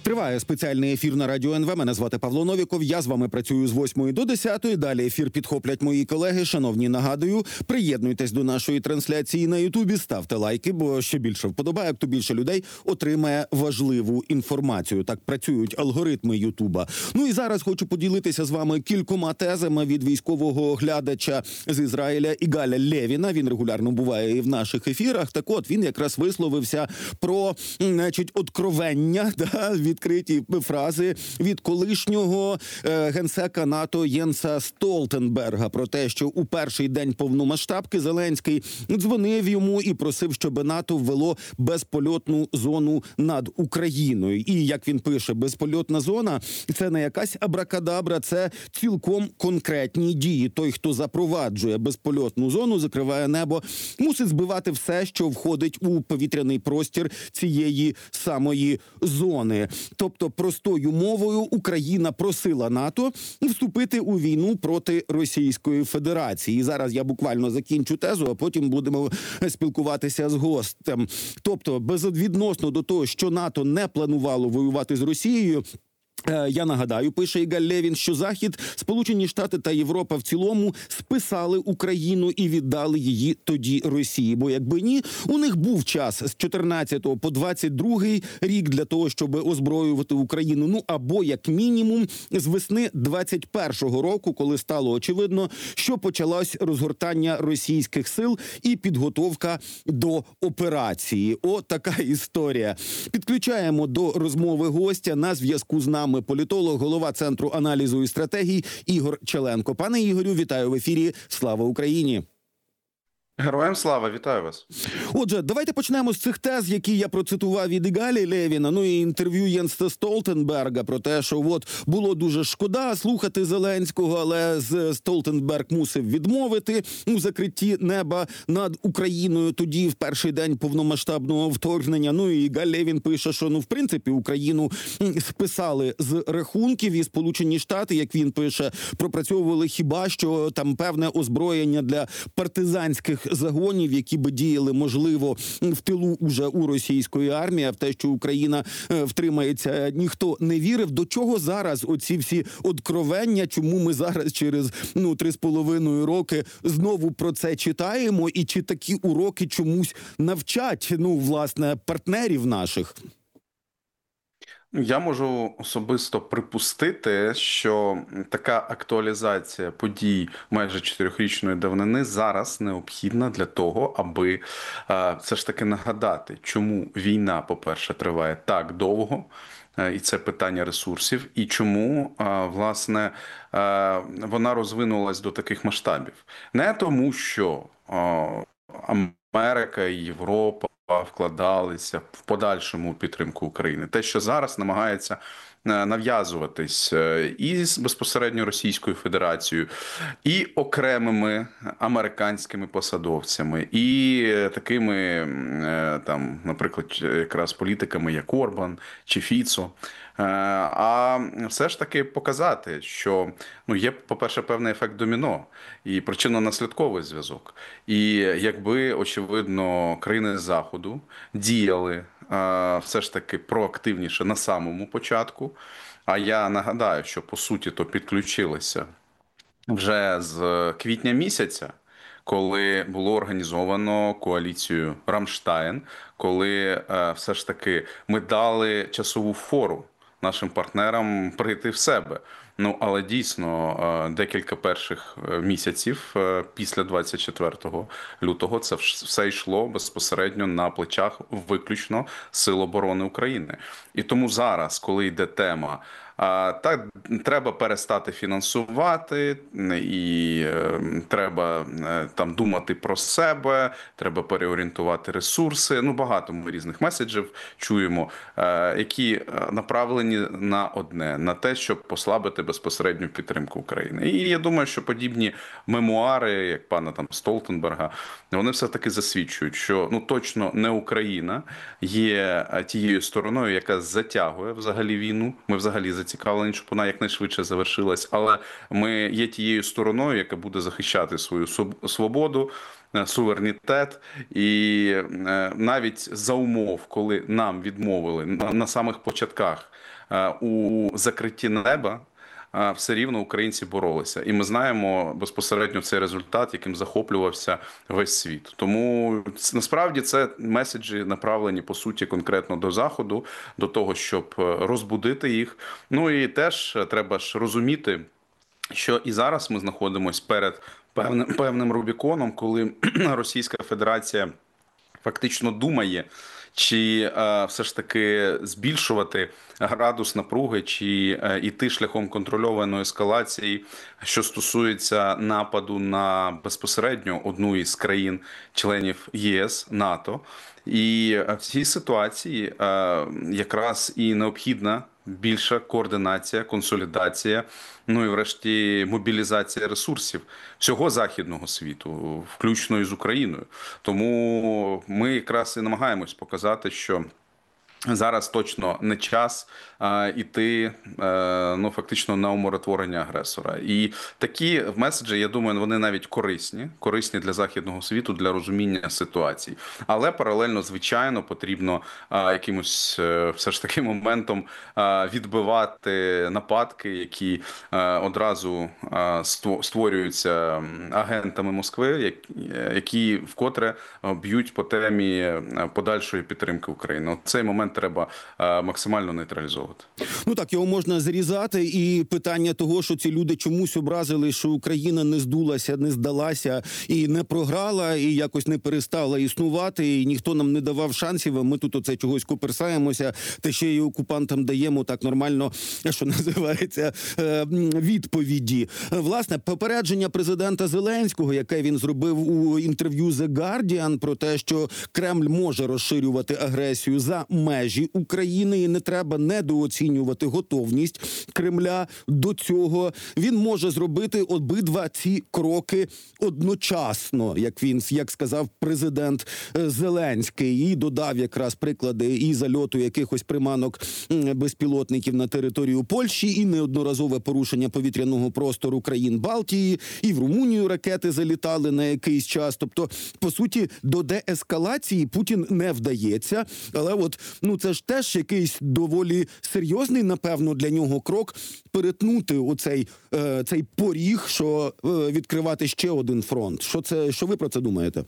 Триває спеціальний ефір на Радіо НВ. Мене звати Павло Новіков. Я з вами працюю з 8 до 10. Далі ефір підхоплять мої колеги. Шановні, нагадую, приєднуйтесь до нашої трансляції на Ютубі, ставте лайки, бо ще більше вподобайок, то більше людей отримає важливу інформацію. Так працюють алгоритми Ютуба. Ну і зараз хочу поділитися з вами кількома тезами від військового оглядача з Ізраїля Ігаля Левіна. Він регулярно буває і в наших ефірах. Так от, він якраз висловився про, откровення, відкриті фрази від колишнього генсека НАТО Єнса Столтенберга про те, що у перший день повномасштабки Зеленський дзвонив йому і просив, щоб НАТО ввело безпольотну зону над Україною. І, як він пише, безпольотна зона – це не якась абракадабра, це цілком конкретні дії. Той, хто запроваджує безпольотну зону, закриває небо, мусить збивати все, що входить у повітряний простір цієї самої зони. Тобто, простою мовою, Україна просила НАТО вступити у війну проти Російської Федерації. І зараз я буквально закінчу тезу, а потім будемо спілкуватися з гостем. Тобто, безвідносно до того, що НАТО не планувало воювати з Росією, я нагадаю, пише Ігаль Левін, що Захід, Сполучені Штати та Європа в цілому списали Україну і віддали її тоді Росії. Бо якби ні, у них був час з 14 по 22 рік для того, щоб озброювати Україну. Ну, або, як мінімум, з весни 21-го року, коли стало очевидно, що почалось розгортання російських сил і підготовка до операції. О, така історія. Підключаємо до розмови гостя. На зв'язку з нами політолог, голова Центру аналізу і стратегій Ігор Челенко. Пане Ігорю, вітаю в ефірі. Слава Україні! Героям слава, вітаю вас. Отже, давайте почнемо з цих тез, які я процитував від Ігаля Левіна, ну і інтерв'ю Єнса Столтенберга про те, що от було дуже шкода слухати Зеленського, але Столтенберг мусив відмовити у закритті неба над Україною тоді в перший день повномасштабного вторгнення. Ну і Ігаль Левін пише, що в принципі Україну списали з рахунків, і Сполучені Штати, як він пише, пропрацьовували хіба що там певне озброєння для партизанських загонів, які би діяли, можливо, в тилу уже у російської армії, а в те, що Україна втримається, ніхто не вірив. До чого зараз оці всі откровення, чому ми зараз через 3,5 роки знову про це читаємо, і чи такі уроки чомусь навчать, власне, партнерів наших? Я можу особисто припустити, що така актуалізація подій майже 4-річної давнини зараз необхідна для того, аби все ж таки нагадати, чому війна, по-перше, триває так довго, і це питання ресурсів, і чому, власне, вона розвинулась до таких масштабів. Не тому, що Америка і Європа вкладалися в подальшому підтримку України. Те, що зараз намагається нав'язуватись і з безпосередньо Російською Федерацією, і окремими американськими посадовцями, і такими, там, наприклад, якраз політиками, як Орбан чи Фіцо. А все ж таки показати, що є, по-перше, певний ефект доміно і причинно-наслідковий зв'язок. І якби, очевидно, країни Заходу діяли все ж таки проактивніше на самому початку, а я нагадаю, що, по суті, то підключилися вже з квітня місяця, коли було організовано коаліцію «Рамштайн», коли все ж таки ми дали часову фору нашим партнерам прийти в себе. Але дійсно декілька перших місяців після 24 лютого це все йшло безпосередньо на плечах виключно Сил оборони України. І тому зараз, коли йде тема, так, треба перестати фінансувати, і треба там думати про себе, треба переорієнтувати ресурси. Багато ми різних меседжів чуємо, які направлені на одне, на те, щоб послабити безпосередню підтримку України. І я думаю, що подібні мемуари, як пана там Столтенберга, вони все-таки засвідчують, що ну точно не Україна є тією стороною, яка затягує взагалі війну. Ми взагалі зацікавлені, щоб вона якнайшвидше завершилась, але ми є тією стороною, яка буде захищати свою свободу, суверенітет, і навіть за умов, коли нам відмовили на самих початках у закритті неба, все рівно українці боролися. І ми знаємо безпосередньо цей результат, яким захоплювався весь світ. Тому насправді це меседжі направлені, по суті, конкретно до Заходу, до того, щоб розбудити їх. Ну і теж треба ж розуміти, що і зараз ми знаходимося перед певним Рубіконом, коли Російська Федерація фактично думає, чи все ж таки збільшувати градус напруги, чи йти шляхом контрольованої ескалації, що стосується нападу на безпосередньо одну із країн-членів ЄС, НАТО. І в цій ситуації якраз і необхідна більша координація, консолідація, ну і врешті мобілізація ресурсів всього західного світу, включно із Україною. Тому ми якраз і намагаємось показати, що зараз точно не час іти ну фактично на умиротворення агресора. І такі меседжі, я думаю, вони навіть корисні для західного світу, для розуміння ситуації. Але паралельно, звичайно, потрібно якимось все ж таки моментом відбивати нападки, які одразу створюються агентами Москви, які вкотре б'ють по темі подальшої підтримки України. От цей момент треба максимально нейтралізовувати. Ну так, його можна зрізати, і питання того, що ці люди чомусь образили, що Україна не здулася, не здалася і не програла, і якось не перестала існувати, і ніхто нам не давав шансів, а ми тут оце чогось коперсаємося, та ще й окупантам даємо так нормально, що називається, відповіді. Власне, попередження президента Зеленського, яке він зробив у інтерв'ю The Guardian про те, що Кремль може розширювати агресію за межі України, і не треба недооцінювати готовність Кремля до цього. Він може зробити обидва ці кроки одночасно, як сказав президент Зеленський, і додав якраз приклади і зальоту якихось приманок безпілотників на територію Польщі, і неодноразове порушення повітряного простору країн Балтії, і в Румунію ракети залітали на якийсь час. Тобто, по суті, до деескалації Путін не вдається, але от, ну це ж теж якийсь доволі серйозний, напевно, для нього крок перетнути оцей цей поріг, що відкривати ще один фронт. Що ви про це думаєте?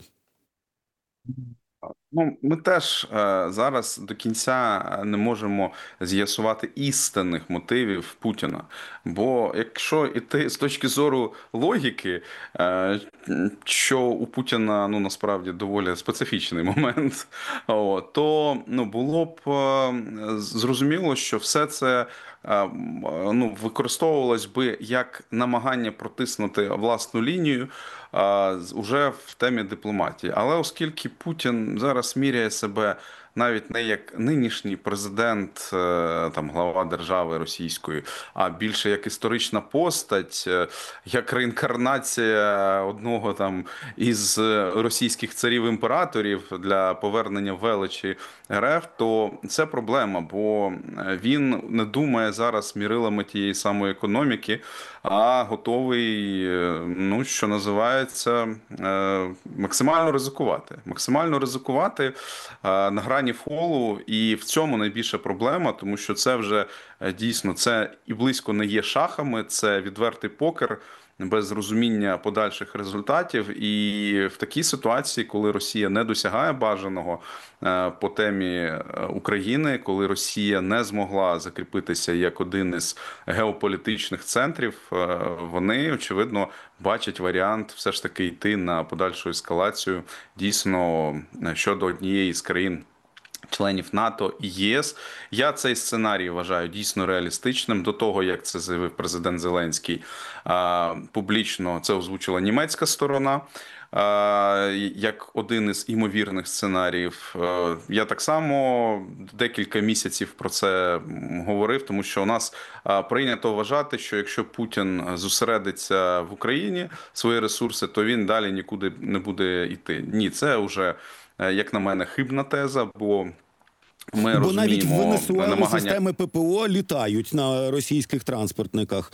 Ну, ми теж зараз до кінця не можемо з'ясувати істинних мотивів Путіна. Бо якщо йти з точки зору логіки, що у Путіна, ну, насправді доволі специфічний момент, то ну, було б зрозуміло, що все це ну, використовувалось би як намагання протиснути власну лінію уже в темі дипломатії. Але оскільки Путін зараз міряє себе навіть не як нинішній президент, там глава держави російської, а більше як історична постать, як реінкарнація одного там із російських царів-імператорів для повернення величі РФ, то це проблема, бо він не думає зараз мірилами тієї самої економіки, а готовий, ну, що називається, максимально ризикувати. Максимально ризикувати на грані фолу, і в цьому найбільша проблема, тому що це вже дійсно, це і близько не є шахами, це відвертий покер, без розуміння подальших результатів. І в такій ситуації, коли Росія не досягає бажаного по темі України, коли Росія не змогла закріпитися як один із геополітичних центрів, вони, очевидно, бачать варіант все ж таки йти на подальшу ескалацію дійсно щодо однієї з країн членів НАТО і ЄС. Я цей сценарій вважаю дійсно реалістичним. До того, як це заявив президент Зеленський, публічно це озвучила німецька сторона. як один із імовірних сценаріїв. Я так само декілька місяців про це говорив, тому що у нас прийнято вважати, що якщо Путін зосередиться в Україні свої ресурси, то він далі нікуди не буде йти. Ні, це вже, як на мене, хибна теза, бо ми Бо навіть в розуміємо Венесуелу намагання... системи ППО літають на російських транспортниках.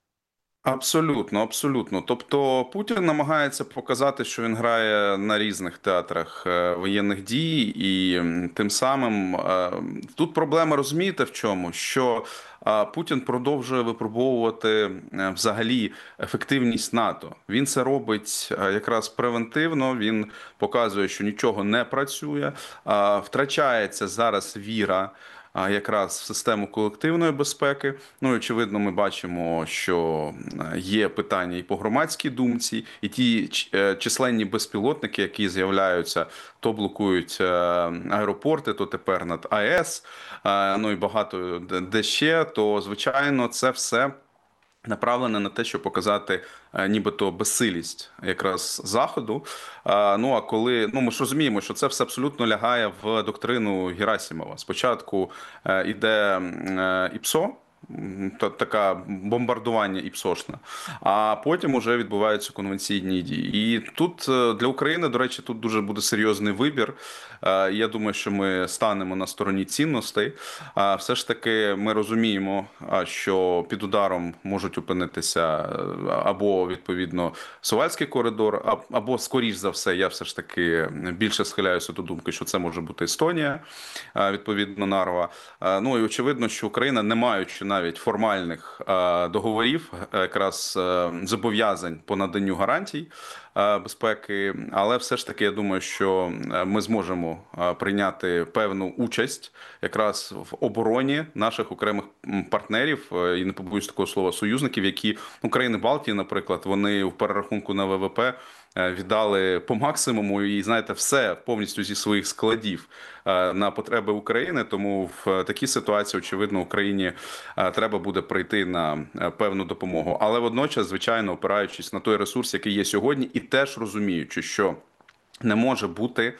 Абсолютно, абсолютно. Тобто Путін намагається показати, що він грає на різних театрах воєнних дій, і тим самим тут проблема, розумієте, в чому? Що Путін продовжує випробовувати взагалі ефективність НАТО. Він це робить якраз превентивно, він показує, що нічого не працює, втрачається зараз віра якраз в систему колективної безпеки. Ну, і, очевидно, ми бачимо, що є питання і по громадській думці, і ті численні безпілотники, які з'являються, то блокують аеропорти, то тепер над АЕС, ну і багато де ще, то, звичайно, це все направлене на те, щоб показати нібито безсилість якраз Заходу. Ну, а коли, ну, ми ж розуміємо, що це все абсолютно лягає в доктрину Герасимова. Спочатку іде ІПСО, таке бомбардування іпсошне, а потім вже відбуваються конвенційні дії. І тут для України, до речі, тут дуже буде серйозний вибір. Я думаю, що ми станемо на стороні цінностей. Все ж таки ми розуміємо, що під ударом можуть опинитися або, відповідно, Сувальський коридор, або, скоріш за все, я все ж таки більше схиляюся до думки, що це може бути Естонія, відповідно, Нарва. Ну і очевидно, що Україна, не маючи навіть формальних договорів, якраз зобов'язань по наданню гарантій безпеки, але все ж таки я думаю, що ми зможемо прийняти певну участь якраз в обороні наших окремих партнерів, і не побоюсь такого слова, союзників, які, ну, країни Балтії, наприклад, вони в перерахунку на ВВП віддали по максимуму і, знаєте, все повністю зі своїх складів на потреби України, тому в такій ситуації, очевидно, Україні треба буде прийти на певну допомогу. Але водночас, звичайно, опираючись на той ресурс, який є сьогодні, і теж розуміючи, що не може бути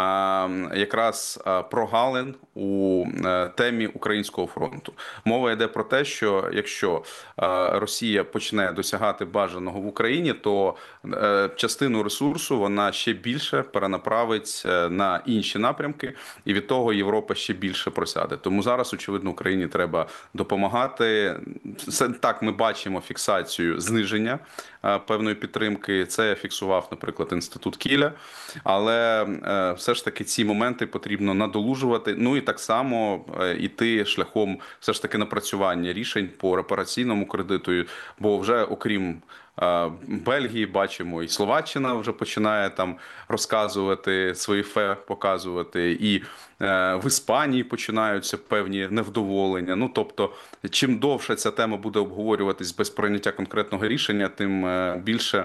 якраз прогалин у темі Українського фронту. Мова йде про те, що якщо Росія почне досягати бажаного в Україні, то частину ресурсу вона ще більше перенаправить на інші напрямки, і від того Європа ще більше просяде. Тому зараз, очевидно, Україні треба допомагати. Так, ми бачимо фіксацію зниження певної підтримки. Це фіксував, наприклад, Інститут Кіля. Але все ж таки ці моменти потрібно надолужувати. Ну і так само іти шляхом все ж таки напрацювання рішень по репараційному кредиту. Бо вже окрім Бельгії бачимо, і Словаччина вже починає там розказувати свої показувати, і в Іспанії починаються певні невдоволення. Ну, тобто, чим довше ця тема буде обговорюватись без прийняття конкретного рішення, тим більше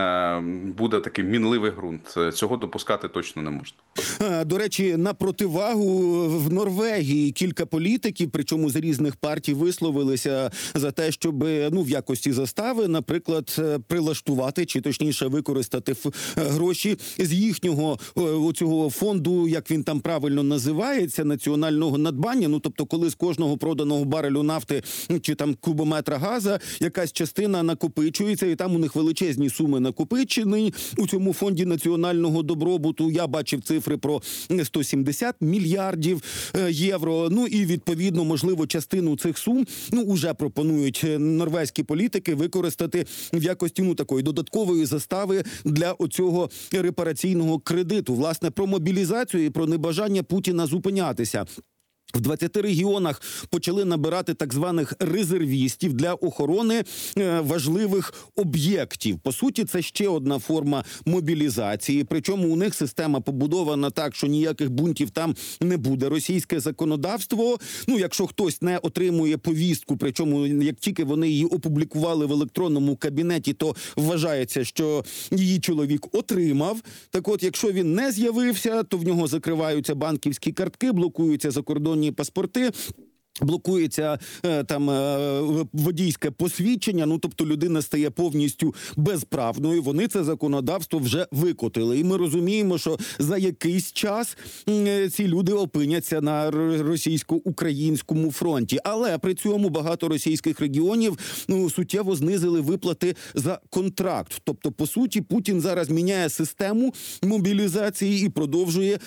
буде такий мінливий ґрунт. Цього допускати точно не можна. До речі, на противагу в Норвегії кілька політиків, причому з різних партій, висловилися за те, щоб, ну, в якості застави, наприклад, прилаштувати, чи точніше використати гроші з їхнього цього фонду, як він там правильно називається, національного надбання. Ну, тобто, коли з кожного проданого барелю нафти чи там кубометра газа якась частина накопичується, і там у них величезні суми накопичені у цьому фонді національного добробуту. Я бачив цифри про 170 мільярдів євро. Ну і, відповідно, можливо, частину цих сум, ну, уже пропонують норвезькі політики використати в якості, ну, такої додаткової застави для оцього репараційного кредиту. Власне, про мобілізацію і про небажання Путіна зупинятися. В 20 регіонах почали набирати так званих резервістів для охорони важливих об'єктів. По суті, це ще одна форма мобілізації. Причому у них система побудована так, що ніяких бунтів там не буде. Російське законодавство, ну, якщо хтось не отримує повістку, причому як тільки вони її опублікували в електронному кабінеті, то вважається, що її чоловік отримав. Так от, якщо він не з'явився, то в нього закриваються банківські картки, блокуються закордонні паспорти. блокується там водійське посвідчення, ну тобто людина стає повністю безправною. Вони це законодавство вже викотили. І ми розуміємо, що за якийсь час ці люди опиняться на російсько-українському фронті. Але при цьому багато російських регіонів суттєво знизили виплати за контракт. Тобто, по суті, Путін зараз міняє систему мобілізації і продовжує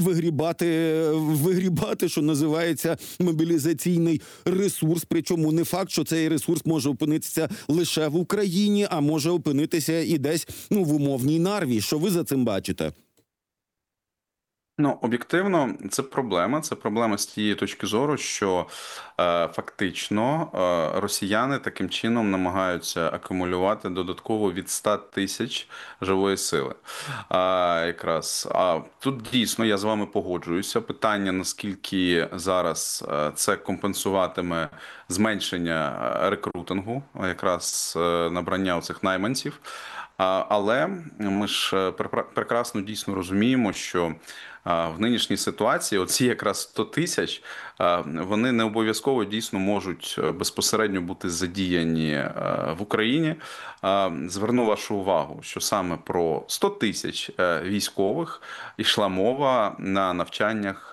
вигрібати, що називається, мобілізаційний ресурс. Причому не факт, що цей ресурс може опинитися лише в Україні, а може опинитися і десь в умовній Нарві. Що ви за цим бачите? Ну, об'єктивно, це проблема. Це проблема з тієї точки зору, що фактично росіяни таким чином намагаються акумулювати додатково від 100 тисяч живої сили. А тут дійсно я з вами погоджуюся. Питання, наскільки зараз це компенсуватиме зменшення рекрутингу, якраз набрання цих найманців. Але ми ж прекрасно дійсно розуміємо, що в нинішній ситуації оці якраз 100 тисяч, вони не обов'язково дійсно можуть безпосередньо бути задіяні в Україні. Зверну вашу увагу, що саме про 100 тисяч військових йшла мова на навчаннях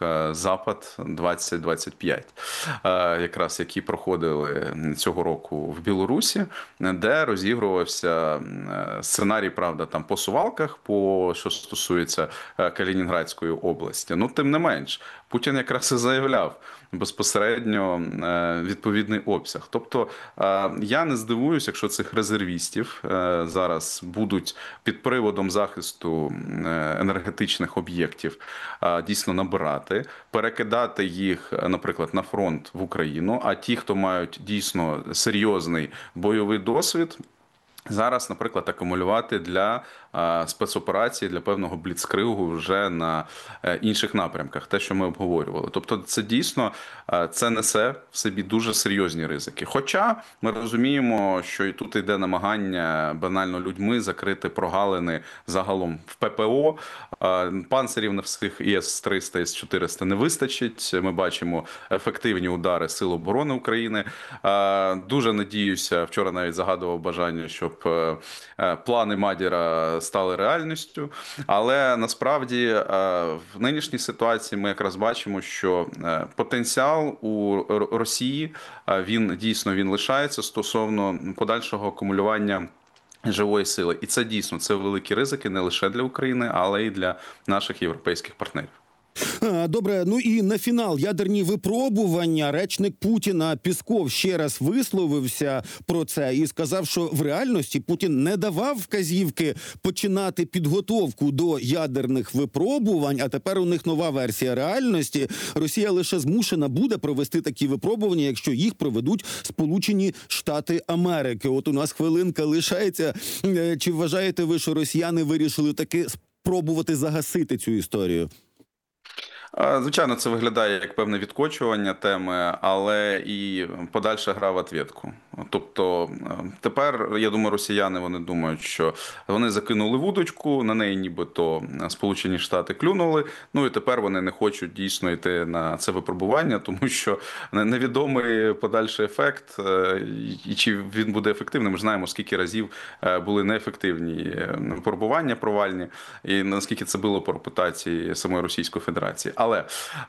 Запад-2025, якраз які проходили цього року в Білорусі, де розігрувався сценарій, правда, там по Сувалках, що стосується Калінінградської області. Ну, тим не менш, Путін якраз і заявляв безпосередньо відповідний обсяг. Тобто я не здивуюсь, якщо цих резервістів зараз будуть під приводом захисту енергетичних об'єктів дійсно набирати, перекидати їх, наприклад, на фронт в Україну, а ті, хто мають дійсно серйозний бойовий досвід, зараз, наприклад, акумулювати для спецоперації, для певного бліцкригу вже на інших напрямках, те, що ми обговорювали. Тобто це дійсно, це несе в собі дуже серйозні ризики. Хоча ми розуміємо, що і тут йде намагання банально людьми закрити прогалини загалом в ППО. Панцирів на всіх ІС-300, ІС-400 не вистачить. Ми бачимо ефективні удари Сил оборони України. Дуже надіюся, вчора навіть загадував бажання, щоб плани Мадіра стали реальністю. Але насправді в нинішній ситуації ми якраз бачимо, що потенціал у Росії, він дійсно лишається стосовно подальшого акумулювання живої сили. І це дійсно, це великі ризики не лише для України, але й для наших європейських партнерів. Добре, ну і на фінал ядерні випробування. Речник Путіна Пісков ще раз висловився про це і сказав, що в реальності Путін не давав вказівки починати підготовку до ядерних випробувань, а тепер у них нова версія реальності. Росія лише змушена буде провести такі випробування, якщо їх проведуть Сполучені Штати Америки. От у нас хвилинка лишається. Чи вважаєте ви, що росіяни вирішили таки спробувати загасити цю історію? Звичайно, це виглядає як певне відкочування теми, але і подальша гра в ответку. Тобто тепер, я думаю, росіяни, вони думають, що вони закинули вудочку, на неї нібито Сполучені Штати клюнули, ну і тепер вони не хочуть дійсно йти на це випробування, тому що невідомий подальший ефект, і чи він буде ефективним. Ми ж знаємо, скільки разів були неефективні випробування провальні, і наскільки це було по репутації самої Російської Федерації. Але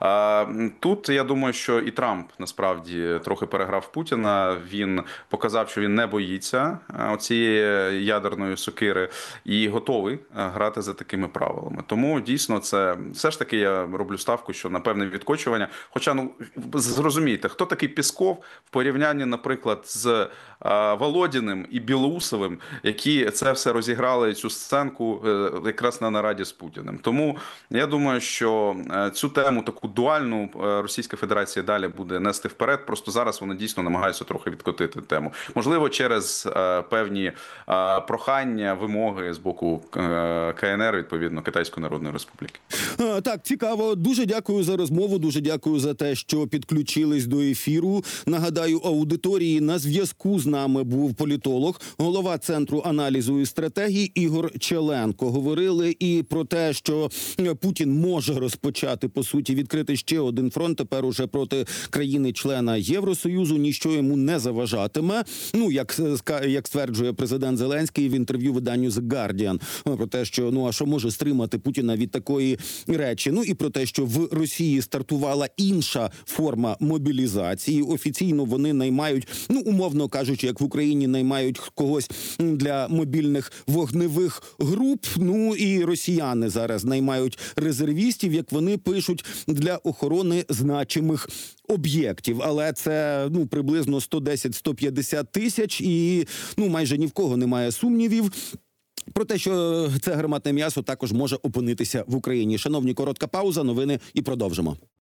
тут я думаю, що і Трамп насправді трохи переграв Путіна. Він показав, що він не боїться оцієї ядерної сокири і готовий грати за такими правилами. Тому дійсно це все ж таки я роблю ставку, що на певне відкочування. Хоча, ну зрозумійте, хто такий Пісков в порівнянні, наприклад, з Володіним і Білоусовим, які це все розіграли, цю сценку якраз на нараді з Путіним. Тому я думаю, що цю тему таку дуальну Російська Федерація далі буде нести вперед. Просто зараз вони дійсно намагаються трохи відкотити тему. Можливо, через певні прохання, вимоги з боку КНР, відповідно, Китайської Народної Республіки. Так, цікаво. Дуже дякую за розмову, дуже дякую за те, що підключились до ефіру. Нагадаю, аудиторії, на зв'язку з нами був політолог, голова Центру аналізу і стратегій Ігор Челенко. Говорили і про те, що Путін може розпочати, по суті, відкрити ще один фронт, тепер уже проти країни-члена Євросоюзу, ніщо йому не заважатиме. Ну, як стверджує президент Зеленський в інтерв'ю виданню The Guardian, про те, що, а що може стримати Путіна від такої речі. Ну, і про те, що в Росії стартувала інша форма мобілізації. Офіційно вони наймають, умовно кажучи, як в Україні наймають когось для мобільних вогневих груп. Ну, і росіяни зараз наймають резервістів, як вони пишуть, для охорони значимих об'єктів. Але це, приблизно 110-150 тисяч і, майже ні в кого немає сумнівів про те, що це гарматне м'ясо також може опинитися в Україні. Шановні, коротка пауза, новини і продовжимо.